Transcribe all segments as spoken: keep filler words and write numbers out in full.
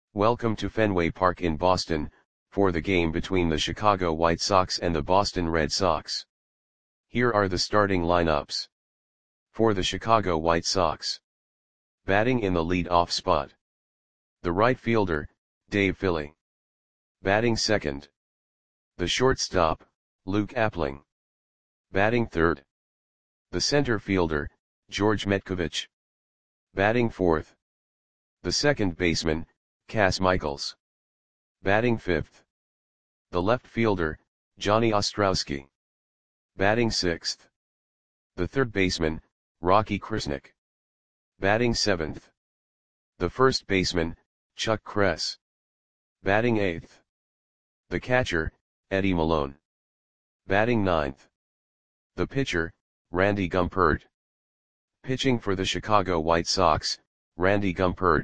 Welcome to Fenway Park in Boston, for the game between the Chicago White Sox and the Boston Red Sox. Here are the starting lineups. For the Chicago White Sox. Batting in the lead-off spot. The right fielder, Dave Philly. Batting second. The shortstop, Luke Appling. Batting third. The center fielder, George Metcovich. Batting fourth. The second baseman, Cas Michaels. Batting fifth. The left fielder, Johnny Ostrowski. Batting sixth. The third baseman, Rocky Krasnick. Batting seventh. The first baseman, Chuck Kress. Batting eighth. The catcher, Eddie Malone. Batting ninth. The pitcher, Randy Gumpert. Pitching for the Chicago White Sox, Randy Gumpert.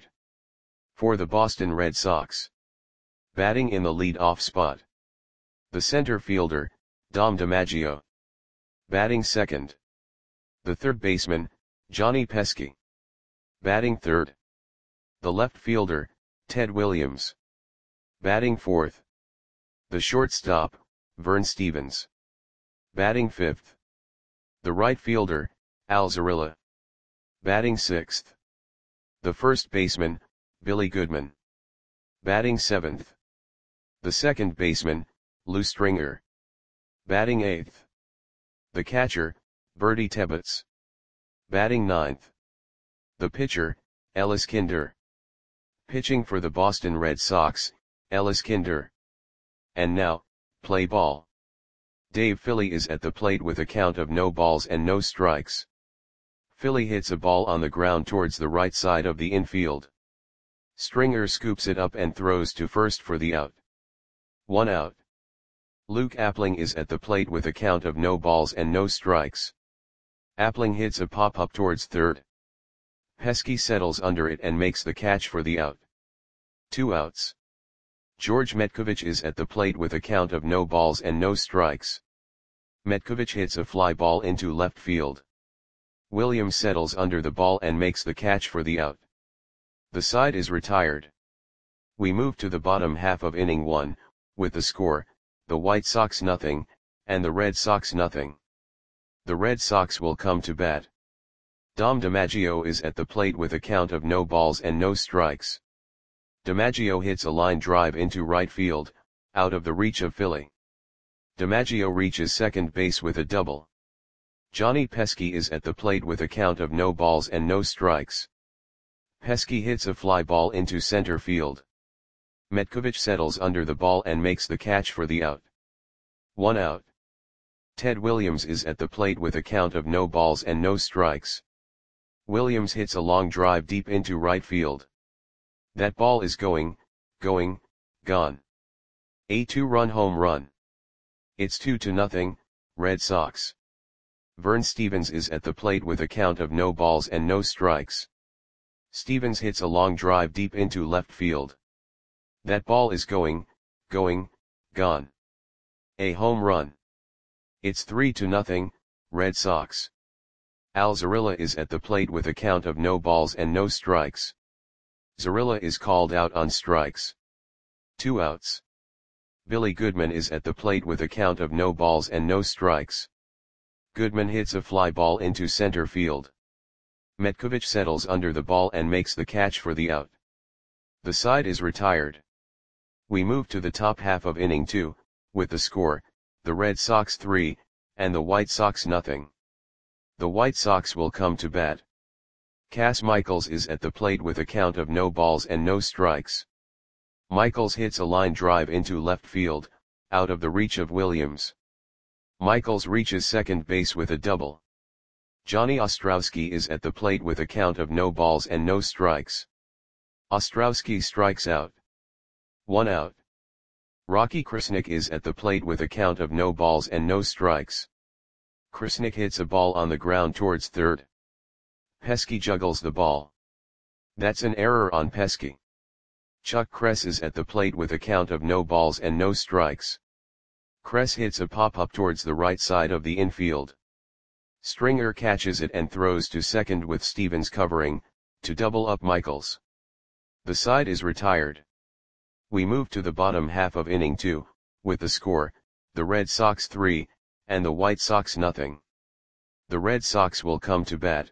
For the Boston Red Sox. Batting in the lead-off spot. The center fielder, Dom DiMaggio. Batting second. The third baseman, Johnny Pesky. Batting third. The left fielder, Ted Williams. Batting fourth. The shortstop, Vern Stevens. Batting fifth. The right fielder, Al Zarilla. Batting sixth. The first baseman, Billy Goodman. Batting seventh. The second baseman, Lou Stringer. Batting eighth. The catcher, Bertie Tebbetts. Batting ninth. The pitcher, Ellis Kinder. Pitching for the Boston Red Sox, Ellis Kinder. And now, play ball. Dave Philly is at the plate with a count of no balls and no strikes. Philly hits a ball on the ground towards the right side of the infield. Stringer scoops it up and throws to first for the out. One out. Luke Appling is at the plate with a count of no balls and no strikes. Appling hits a pop-up towards third. Pesky settles under it and makes the catch for the out. Two outs. George Metcovich is at the plate with a count of no balls and no strikes. Metcovich hits a fly ball into left field. Williams settles under the ball and makes the catch for the out. The side is retired. We move to the bottom half of inning one, with the score, the White Sox nothing, and the Red Sox nothing. The Red Sox will come to bat. Dom DiMaggio is at the plate with a count of no balls and no strikes. DiMaggio hits a line drive into right field, out of the reach of Philly. DiMaggio reaches second base with a double. Johnny Pesky is at the plate with a count of no balls and no strikes. Pesky hits a fly ball into center field. Metcovich settles under the ball and makes the catch for the out. One out. Ted Williams is at the plate with a count of no balls and no strikes. Williams hits a long drive deep into right field. That ball is going, going, gone. A two-run home run. It's two to nothing, Red Sox. Vern Stevens is at the plate with a count of no balls and no strikes. Stevens hits a long drive deep into left field. That ball is going, going, gone. A home run. It's three to nothing, Red Sox. Al Zarilla is at the plate with a count of no balls and no strikes. Zarilla is called out on strikes. Two outs. Billy Goodman is at the plate with a count of no balls and no strikes. Goodman hits a fly ball into center field. Metcovich settles under the ball and makes the catch for the out. The side is retired. We move to the top half of inning two, with the score, the Red Sox three, and the White Sox nothing. The White Sox will come to bat. Cas Michaels is at the plate with a count of no balls and no strikes. Michaels hits a line drive into left field, out of the reach of Williams. Michaels reaches second base with a double. Johnny Ostrowski is at the plate with a count of no balls and no strikes. Ostrowski strikes out. One out. Rocky Krasnick is at the plate with a count of no balls and no strikes. Krasnick hits a ball on the ground towards third. Pesky juggles the ball. That's an error on Pesky. Chuck Kress is at the plate with a count of no balls and no strikes. Kress hits a pop-up towards the right side of the infield. Stringer catches it and throws to second with Stevens covering, to double up Michaels. The side is retired. We move to the bottom half of inning two, with the score, the Red Sox three, and the White Sox nothing. The Red Sox will come to bat.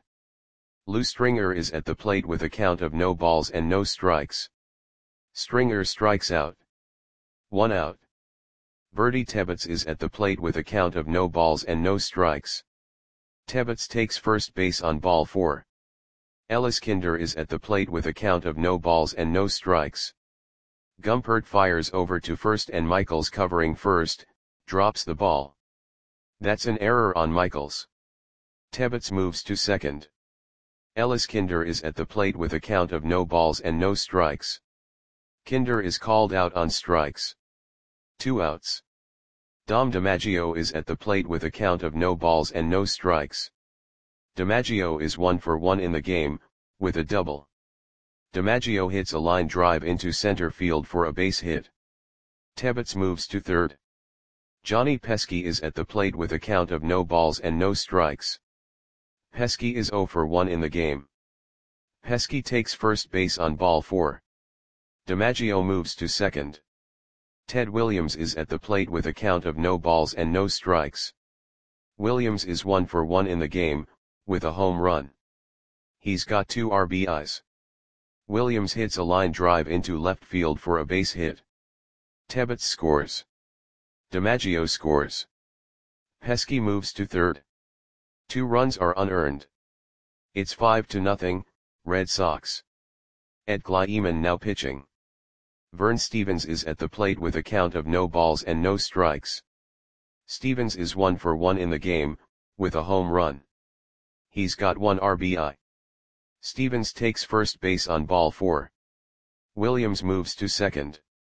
Lou Stringer is at the plate with a count of no balls and no strikes. Stringer strikes out. One out. Bertie Tebbetts is at the plate with a count of no balls and no strikes. Tebbetts takes first base on ball four. Ellis Kinder is at the plate with a count of no balls and no strikes. Gumpert fires over to first and Michaels, covering first, drops the ball. That's an error on Michaels. Tebbetts moves to second. Ellis Kinder is at the plate with a count of no balls and no strikes. Kinder is called out on strikes. Two outs. Dom DiMaggio is at the plate with a count of no balls and no strikes. DiMaggio is one for one in the game, with a double. DiMaggio hits a line drive into center field for a base hit. Tebbetts moves to third. Johnny Pesky is at the plate with a count of no balls and no strikes. Pesky is zero for one in the game. Pesky takes first base on ball four. DiMaggio moves to second. Ted Williams is at the plate with a count of no balls and no strikes. Williams is one for one in the game, with a home run. He's got two R B Is. Williams hits a line drive into left field for a base hit. Tebbetts scores. DiMaggio scores. Pesky moves to third. Two runs are unearned. It's five to nothing, Red Sox. Ed Kleiman now pitching. Vern Stevens is at the plate with a count of no balls and no strikes. Stevens is one for one in the game, with a home run. He's got one R B I. Stevens takes first base on ball four. Williams moves to second.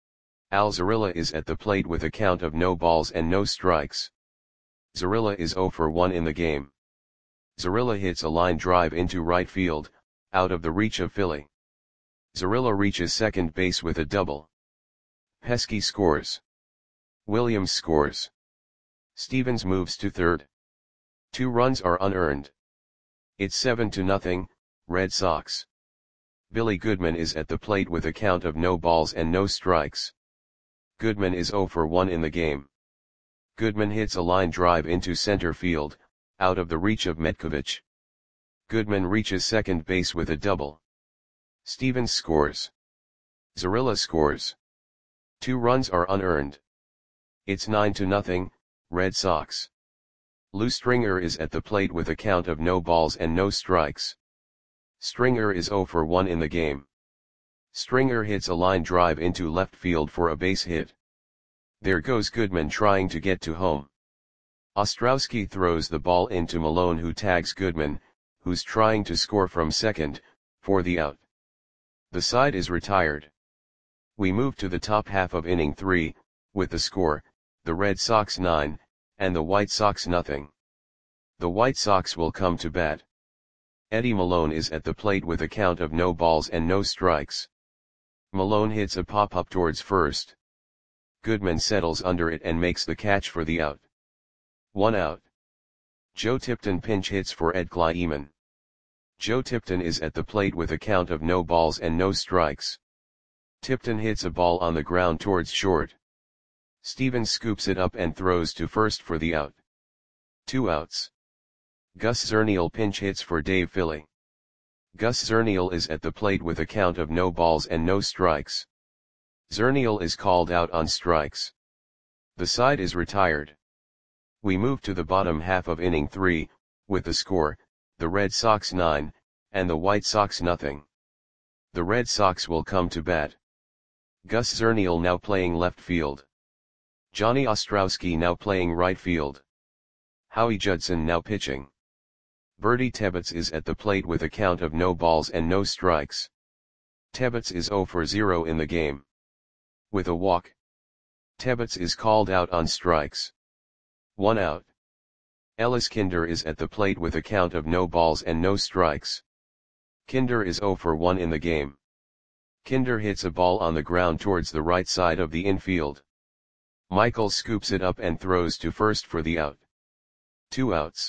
Al Zarilla is at the plate with a count of no balls and no strikes. Zarilla is zero for one in the game. Zarilla hits a line drive into right field, out of the reach of Philly. Zarilla reaches second base with a double. Pesky scores. Williams scores. Stevens moves to third. Two runs are unearned. It's seven to nothing, Red Sox. Billy Goodman is at the plate with a count of no balls and no strikes. Goodman is zero for one in the game. Goodman hits a line drive into center field, out of the reach of Metkovich. Goodman reaches second base with a double. Stevens scores. Zarilla scores. Two runs are unearned. It's nine to nothing, Red Sox. Lou Stringer is at the plate with a count of no balls and no strikes. Stringer is zero for one in the game. Stringer hits a line drive into left field for a base hit. There goes Goodman trying to get to home. Ostrowski throws the ball into Malone, who tags Goodman, who's trying to score from second, for the out. The side is retired. We move to the top half of inning three, with the score, the Red Sox nine, and the White Sox nothing. The White Sox will come to bat. Eddie Malone is at the plate with a count of no balls and no strikes. Malone hits a pop-up towards first. Goodman settles under it and makes the catch for the out. One out. Joe Tipton pinch hits for Ed Kleiman. Joe Tipton is at the plate with a count of no balls and no strikes. Tipton hits a ball on the ground towards short. Stevens scoops it up and throws to first for the out. Two outs. Gus Zernial pinch hits for Dave Philly. Gus Zernial is at the plate with a count of no balls and no strikes. Zernial is called out on strikes. The side is retired. We move to the bottom half of inning three, with the score, the Red Sox nine, and the White Sox nothing. The Red Sox will come to bat. Gus Zernial now playing left field. Johnny Ostrowski now playing right field. Howie Judson now pitching. Bertie Tebbetts is at the plate with a count of no balls and no strikes. Tebbetts is zero for zero in the game. With a walk. Tebbetts is called out on strikes. One out. Ellis Kinder is at the plate with a count of no balls and no strikes. Kinder is zero for one in the game. Kinder hits a ball on the ground towards the right side of the infield. Michael scoops it up and throws to first for the out. Two outs.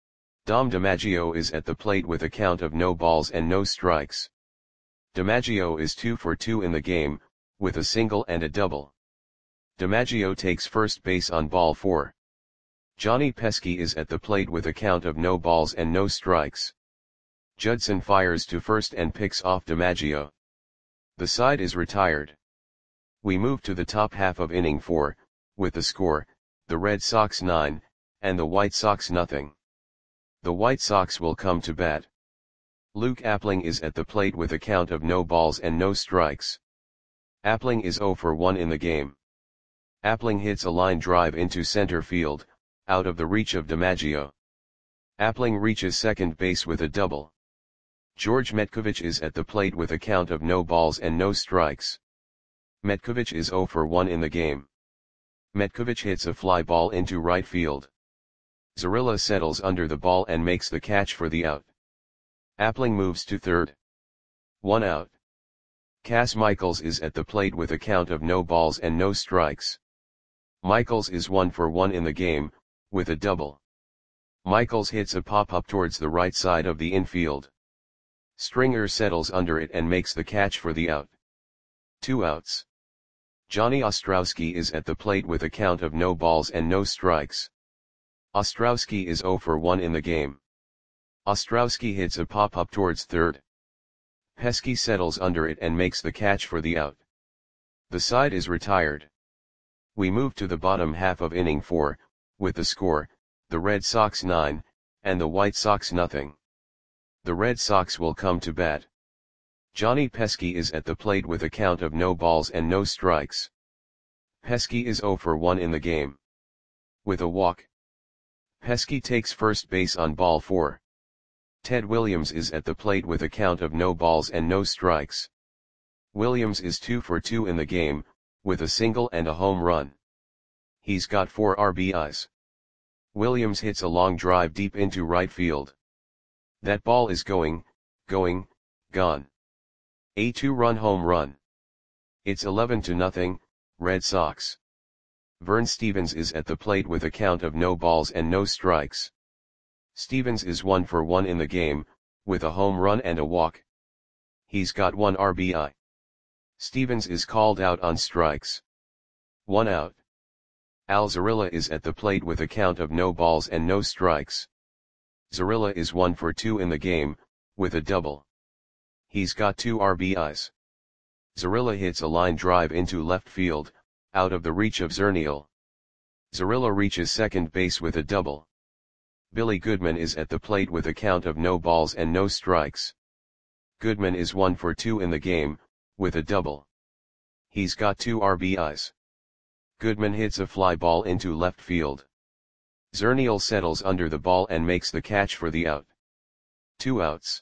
Dom DiMaggio is at the plate with a count of no balls and no strikes. DiMaggio is two for two in the game, with a single and a double. DiMaggio takes first base on ball four. Johnny Pesky is at the plate with a count of no balls and no strikes. Judson fires to first and picks off DiMaggio. The side is retired. We move to the top half of inning four, with the score, the Red Sox nine, and the White Sox nothing. The White Sox will come to bat. Luke Appling is at the plate with a count of no balls and no strikes. Appling is zero for one in the game. Appling hits a line drive into center field, out of the reach of DiMaggio. Appling reaches second base with a double. George Metkovich is at the plate with a count of no balls and no strikes. Metkovich is zero for one in the game. Metkovich hits a fly ball into right field. Zarilla settles under the ball and makes the catch for the out. Appling moves to third. One out. Cass Michaels is at the plate with a count of no balls and no strikes. Michaels is one for one in the game, with a double. Michaels hits a pop-up towards the right side of the infield. Stringer settles under it and makes the catch for the out. Two outs. Johnny Ostrowski is at the plate with a count of no balls and no strikes. Ostrowski is zero for one in the game. Ostrowski hits a pop-up towards third. Pesky settles under it and makes the catch for the out. The side is retired. We move to the bottom half of inning four, with the score, the Red Sox nine, and the White Sox nothing. The Red Sox will come to bat. Johnny Pesky is at the plate with a count of no balls and no strikes. Pesky is zero for one in the game. With a walk. Pesky takes first base on ball four. Ted Williams is at the plate with a count of no balls and no strikes. Williams is two for two in the game, with a single and a home run. He's got four R B Is. Williams hits a long drive deep into right field. That ball is going, going, gone. A two-run home run. It's eleven to nothing, Red Sox. Vern Stevens is at the plate with a count of no balls and no strikes. Stevens is one for one in the game, with a home run and a walk. He's got one R B I. Stevens is called out on strikes. One out. Al Zarilla is at the plate with a count of no balls and no strikes. Zarilla is one for two in the game, with a double. He's got two R B Is. Zarilla hits a line drive into left field, out of the reach of Zernial. Zarilla reaches second base with a double. Billy Goodman is at the plate with a count of no balls and no strikes. Goodman is one for two in the game, with a double. He's got two R B Is. Goodman hits a fly ball into left field. Zernial settles under the ball and makes the catch for the out. Two outs.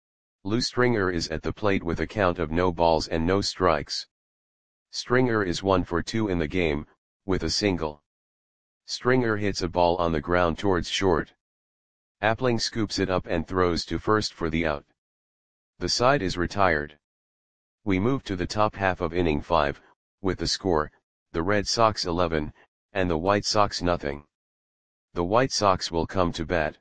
Lou Stringer is at the plate with a count of no balls and no strikes. Stringer is one for two in the game, with a single. Stringer hits a ball on the ground towards short. Appling scoops it up and throws to first for the out. The side is retired. We move to the top half of inning five, with the score, the Red Sox eleven, and the White Sox nothing. The White Sox will come to bat.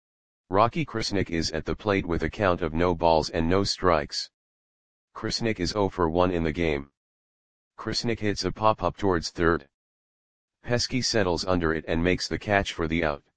Rocky Krasnick is at the plate with a count of no balls and no strikes. Krasnick is zero for one in the game. Krasnick hits a pop-up towards third. Pesky settles under it and makes the catch for the out.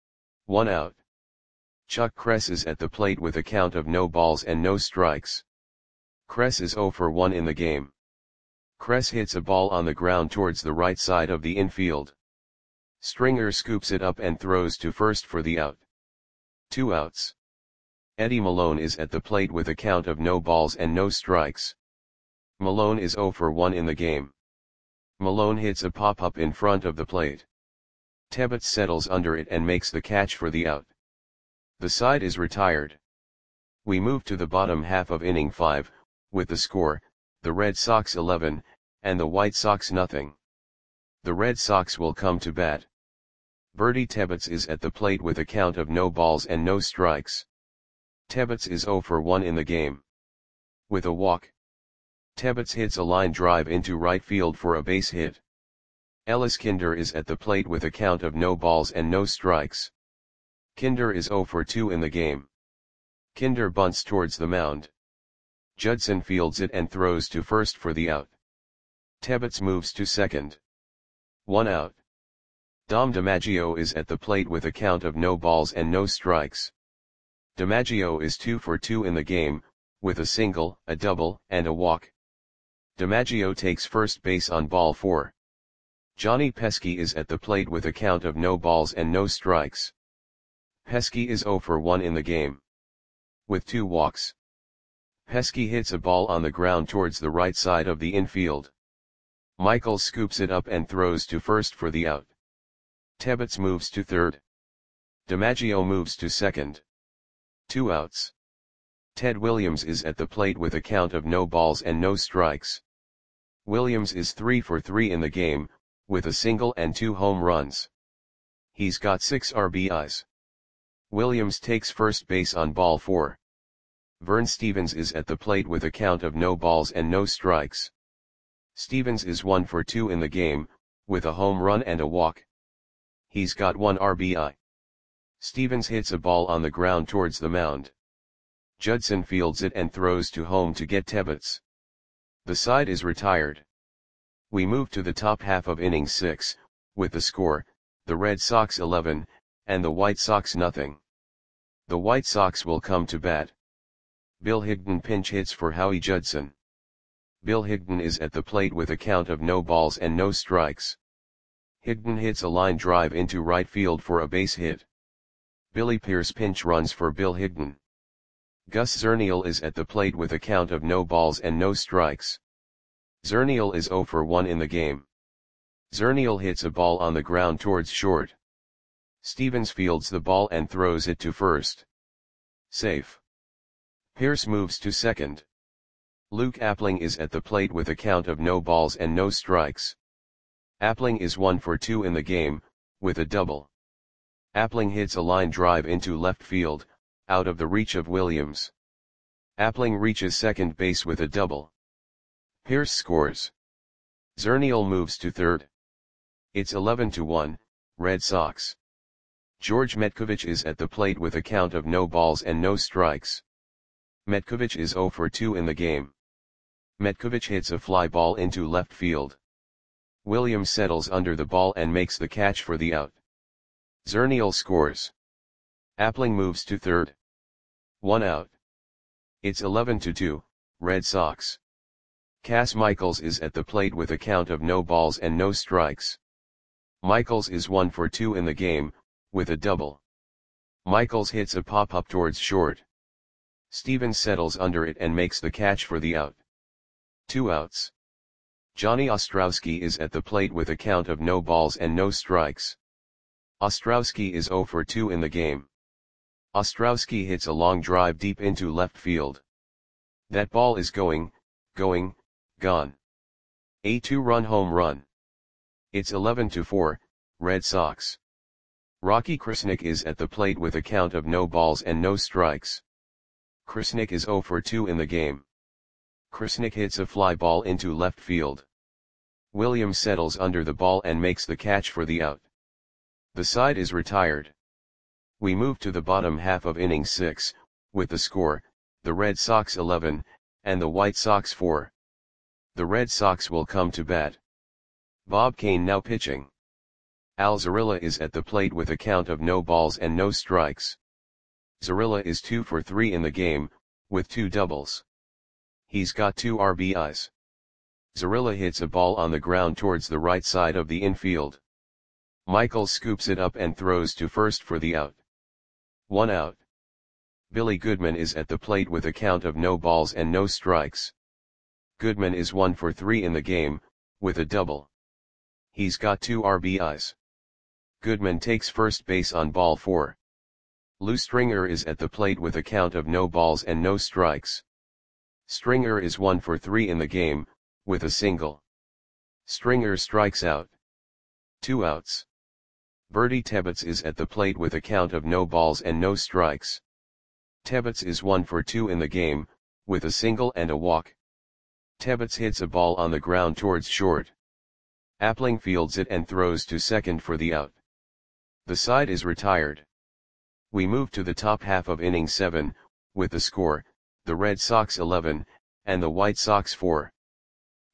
One out. Chuck Kress is at the plate with a count of no balls and no strikes. Kress is zero for one in the game. Kress hits a ball on the ground towards the right side of the infield. Stringer scoops it up and throws to first for the out. Two outs. Eddie Malone is at the plate with a count of no balls and no strikes. Malone is zero for one in the game. Malone hits a pop-up in front of the plate. Tebbets settles under it and makes the catch for the out. The side is retired. We move to the bottom half of inning five, with the score, the Red Sox eleven, and the White Sox nothing. The Red Sox will come to bat. Bertie Tebbets is at the plate with a count of no balls and no strikes. Tebbets is zero for one in the game. With a walk. Tebbets hits a line drive into right field for a base hit. Ellis Kinder is at the plate with a count of no balls and no strikes. Kinder is zero for two in the game. Kinder bunts towards the mound. Judson fields it and throws to first for the out. Tebbets moves to second. One out. Dom DiMaggio is at the plate with a count of no balls and no strikes. DiMaggio is two for two in the game, with a single, a double, and a walk. DiMaggio takes first base on ball four. Johnny Pesky is at the plate with a count of no balls and no strikes. Pesky is zero for one in the game. With two walks. Pesky hits a ball on the ground towards the right side of the infield. Michaels scoops it up and throws to first for the out. Tebbets moves to third. DiMaggio moves to second. Two outs. Ted Williams is at the plate with a count of no balls and no strikes. Williams is three for three in the game, with a single and two home runs. He's got six R B Is. Williams takes first base on ball four. Vern Stevens is at the plate with a count of no balls and no strikes. Stevens is one for two in the game, with a home run and a walk. He's got one R B I. Stevens hits a ball on the ground towards the mound. Judson fields it and throws to home to get Tebbets. The side is retired. We move to the top half of inning six, with the score, the Red Sox eleven, and the White Sox nothing. The White Sox will come to bat. Bill Higdon pinch hits for Howie Judson. Bill Higdon is at the plate with a count of no balls and no strikes. Higdon hits a line drive into right field for a base hit. Billy Pierce pinch runs for Bill Higdon. Gus Zernial is at the plate with a count of no balls and no strikes. Zernial is zero for one in the game. Zernial hits a ball on the ground towards short. Stevens fields the ball and throws it to first. Safe. Pierce moves to second. Luke Appling is at the plate with a count of no balls and no strikes. Appling is one for two in the game, with a double. Appling hits a line drive into left field, out of the reach of Williams. Appling reaches second base with a double. Pierce scores. Zernial moves to third. It's eleven to one, Red Sox. George Metkovich is at the plate with a count of no balls and no strikes. Metkovich is zero for two in the game. Metkovich hits a fly ball into left field. Williams settles under the ball and makes the catch for the out. Zernial scores. Appling moves to third. One out. It's eleven to two, Red Sox. Cass Michaels is at the plate with a count of no balls and no strikes. Michaels is one for two in the game, with a double. Michaels hits a pop-up towards short. Stevens settles under it and makes the catch for the out. Two outs. Johnny Ostrowski is at the plate with a count of no balls and no strikes. Ostrowski is zero for two in the game. Ostrowski hits a long drive deep into left field. That ball is going, going, gone. A two-run home run. It's eleven to four, Red Sox. Rocky Krasnick is at the plate with a count of no balls and no strikes. Krasnick is zero for two in the game. Krasnick hits a fly ball into left field. Williams settles under the ball and makes the catch for the out. The side is retired. We move to the bottom half of inning six, with the score, the Red Sox eleven, and the White Sox four. The Red Sox will come to bat. Bob Kane now pitching. Al Zarilla is at the plate with a count of no balls and no strikes. Zarilla is two for three in the game, with two doubles. He's got two R B Is. Zarilla hits a ball on the ground towards the right side of the infield. Michaels scoops it up and throws to first for the out. One out. Billy Goodman is at the plate with a count of no balls and no strikes. Goodman is one for three in the game, with a double. He's got two R B Is. Goodman takes first base on ball four. Lou Stringer is at the plate with a count of no balls and no strikes. Stringer is one for three in the game, with a single. Stringer strikes out. Two outs. Bertie Tebbets is at the plate with a count of no balls and no strikes. Tebbets is one for two in the game, with a single and a walk. Tebbets hits a ball on the ground towards short. Appling fields it and throws to second for the out. The side is retired. We move to the top half of inning seven, with the score, the Red Sox eleven, and the White Sox four.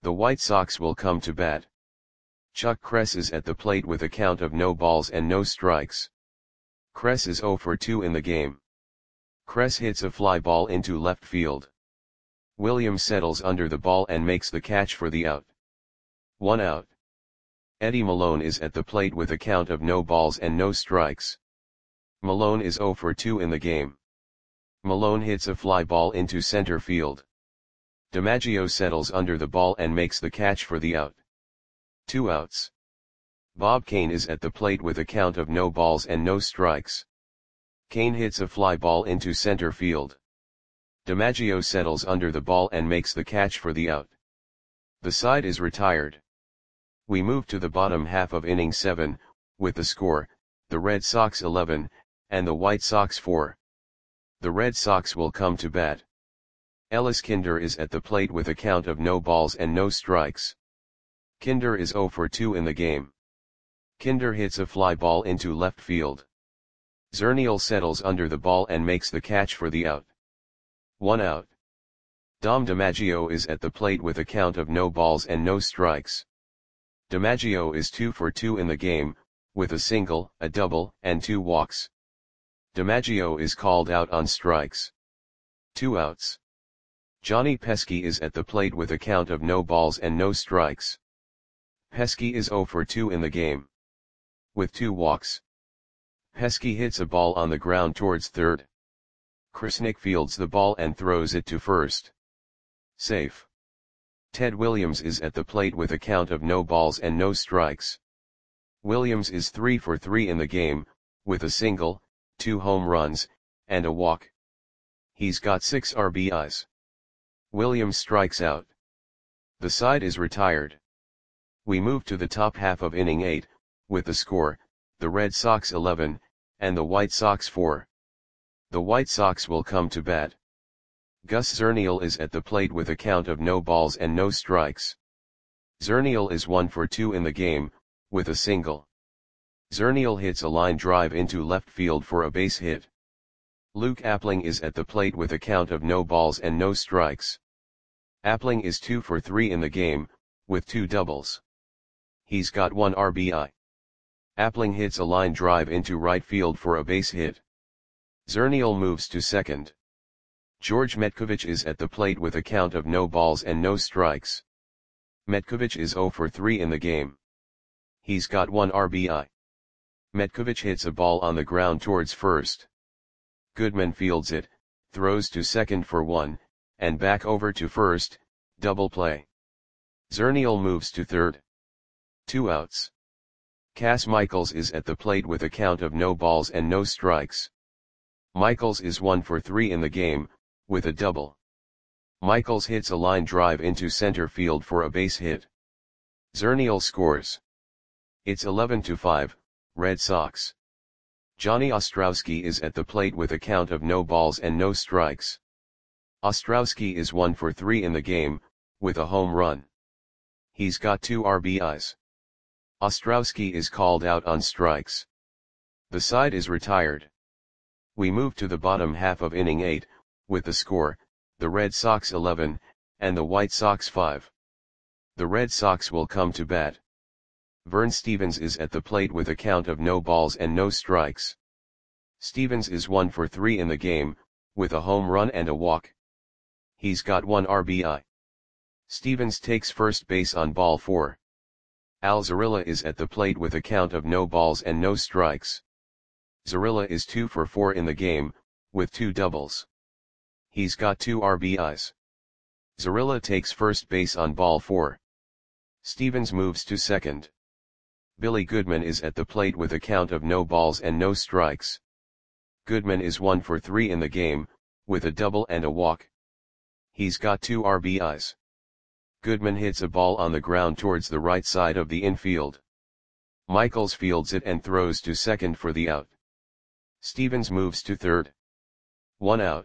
The White Sox will come to bat. Chuck Kress is at the plate with a count of no balls and no strikes. Kress is zero for two in the game. Kress hits a fly ball into left field. Williams settles under the ball and makes the catch for the out. One out. Eddie Malone is at the plate with a count of no balls and no strikes. Malone is zero for two in the game. Malone hits a fly ball into center field. DiMaggio settles under the ball and makes the catch for the out. Two outs. Bob Kane is at the plate with a count of no balls and no strikes. Kane hits a fly ball into center field. DiMaggio settles under the ball and makes the catch for the out. The side is retired. We move to the bottom half of inning seven, with the score, the Red Sox eleven, and the White Sox four. The Red Sox will come to bat. Ellis Kinder is at the plate with a count of no balls and no strikes. Kinder is zero for two in the game. Kinder hits a fly ball into left field. Zernial settles under the ball and makes the catch for the out. One out. Dom DiMaggio is at the plate with a count of no balls and no strikes. DiMaggio is two for two in the game, with a single, a double, and two walks. DiMaggio is called out on strikes. Two outs. Johnny Pesky is at the plate with a count of no balls and no strikes. Pesky is zero for two in the game. With two walks. Pesky hits a ball on the ground towards third. Krisnick fields the ball and throws it to first. Safe. Ted Williams is at the plate with a count of no balls and no strikes. Williams is three for three in the game, with a single, two home runs, and a walk. He's got six R B Is. Williams strikes out. The side is retired. We move to the top half of inning eight, with the score, the Red Sox eleven, and the White Sox four. The White Sox will come to bat. Gus Zernial is at the plate with a count of no balls and no strikes. Zernial is one for two in the game, with a single. Zernial hits a line drive into left field for a base hit. Luke Appling is at the plate with a count of no balls and no strikes. Appling is two for three in the game, with two doubles. He's got one R B I. Appling hits a line drive into right field for a base hit. Zernial moves to second. George Metkovich is at the plate with a count of no balls and no strikes. Metkovich is zero for three in the game. He's got one R B I. Metkovich hits a ball on the ground towards first. Goodman fields it, throws to second for one, and back over to first, double play. Zernial moves to third. Two outs. Cass Michaels is at the plate with a count of no balls and no strikes. Michaels is one for three in the game, with a double. Michaels hits a line drive into center field for a base hit. Zernial scores. It's eleven to five, Red Sox. Johnny Ostrowski is at the plate with a count of no balls and no strikes. Ostrowski is one for three in the game, with a home run. He's got two R B Is. Ostrowski is called out on strikes. The side is retired. We move to the bottom half of inning eight, with the score, the Red Sox eleven, and the White Sox five. The Red Sox will come to bat. Vern Stevens is at the plate with a count of no balls and no strikes. Stevens is one for three in the game, with a home run and a walk. He's got one R B I. Stevens takes first base on ball four. Al Zarilla is at the plate with a count of no balls and no strikes. Zarilla is two for four in the game, with two doubles. He's got two R B Is. Zarilla takes first base on ball four. Stevens moves to second. Billy Goodman is at the plate with a count of no balls and no strikes. Goodman is one for three in the game, with a double and a walk. He's got two R B Is. Goodman hits a ball on the ground towards the right side of the infield. Michaels fields it and throws to second for the out. Stevens moves to third. One out.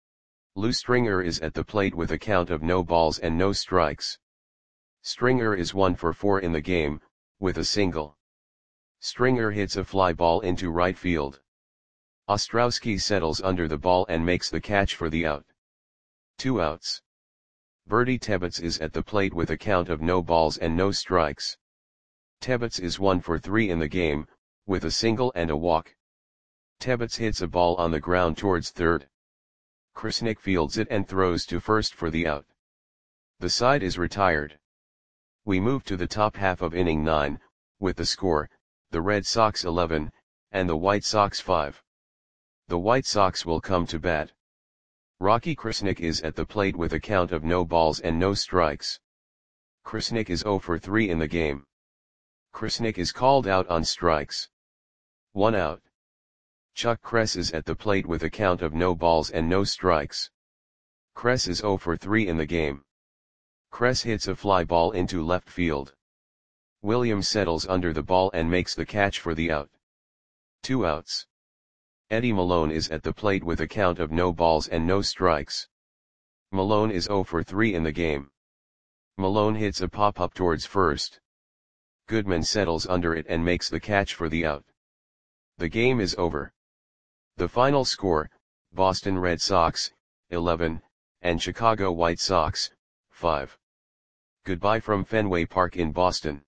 Lou Stringer is at the plate with a count of no balls and no strikes. Stringer is one for four in the game, with a single. Stringer hits a fly ball into right field. Ostrowski settles under the ball and makes the catch for the out. Two outs. Bertie Tebbets is at the plate with a count of no balls and no strikes. Tebbets is one for three in the game, with a single and a walk. Tebbets hits a ball on the ground towards third. Krasnick fields it and throws to first for the out. The side is retired. We move to the top half of inning nine, with the score, the Red Sox eleven, and the White Sox five. The White Sox will come to bat. Rocky Krasnick is at the plate with a count of no balls and no strikes. Krasnick is zero for three in the game. Krasnick is called out on strikes. One out. Chuck Kress is at the plate with a count of no balls and no strikes. Kress is zero for three in the game. Kress hits a fly ball into left field. Williams settles under the ball and makes the catch for the out. Two outs. Eddie Malone is at the plate with a count of no balls and no strikes. Malone is zero for three in the game. Malone hits a pop-up towards first. Goodman settles under it and makes the catch for the out. The game is over. The final score, Boston Red Sox, eleven, and Chicago White Sox, five. Goodbye from Fenway Park in Boston.